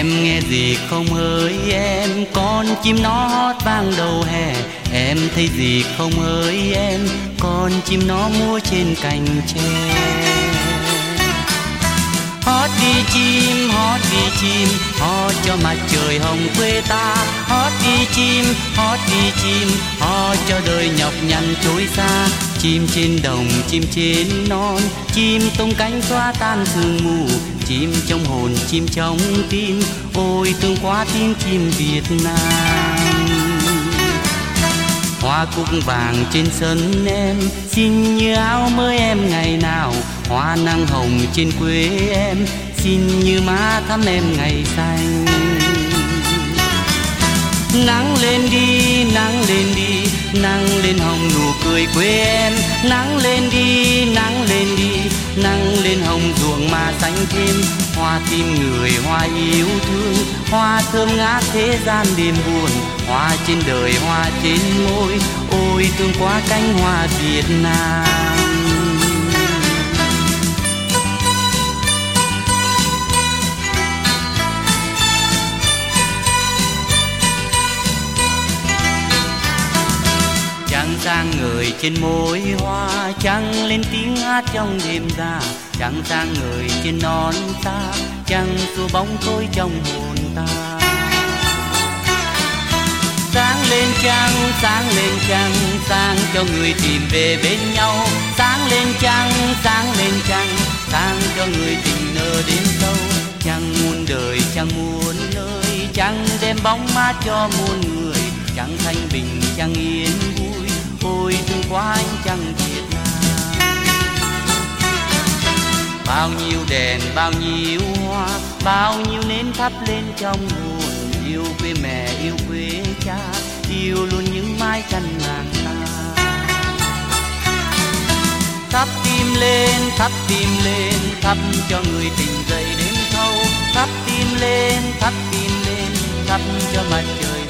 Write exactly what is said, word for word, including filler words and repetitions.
Em nghe gì không hỡi em, con chim nó hót vang đầu hè. Em thấy gì không hỡi em, con chim nó múa trên cành tre. Hót đi chim, hót đi chim, hót cho mặt trời hồng quê ta. Hót đi chim, hót đi chim, hót cho đời nhọc nhằn trôi xa. Chim trên đồng, chim trên non, chim tung cánh xóa tan sương mù. Chim trong hồn, chim trong tim, ôi thương quá tiếng chim Việt Nam. Hoa cúc vàng trên sân em, xinh như áo mới em ngày nào. Hoa nắng hồng trên quê em, xinh như má thắm em ngày xanh. Nắng lên đi, nắng lên đi, nắng lên hồng nụ cười quê em. Nắng lên đi, nắng lên đi, nắng lên hồng ruộng mà xanh thêm. Hoa tim người, hoa yêu thương, hoa thơm ngát thế gian đêm buồn. Hoa trên đời, hoa trên môi, ôi thương quá cánh hoa Việt Nam. Trăng sang người trên môi hoa, trăng lên tiếng hát trong đêm ra. Trăng sang người trên non xa, trăng xua bóng tối trong hồn ta. Sáng lên trăng, sáng lên trăng, sáng cho người tìm về bên nhau. Sáng lên trăng, sáng lên trăng, sáng cho người tình nở đêm sâu. Trăng muôn đời, trăng muôn nơi, trăng đem bóng mát cho muôn người. Trăng thanh bình, trăng yên vui, ôi thương quá anh trăng Việt Nam. Bao nhiêu đèn, bao nhiêu hoa, bao nhiêu nến thắp lên trong hồn. Yêu quê mẹ, yêu quê cha, yêu luôn những mái tranh làng ta. Thắp tim lên, thắp tim lên, thắp cho người tình dậy đến thâu. Thắp tim lên, thắp tim lên, thắp cho mặt trời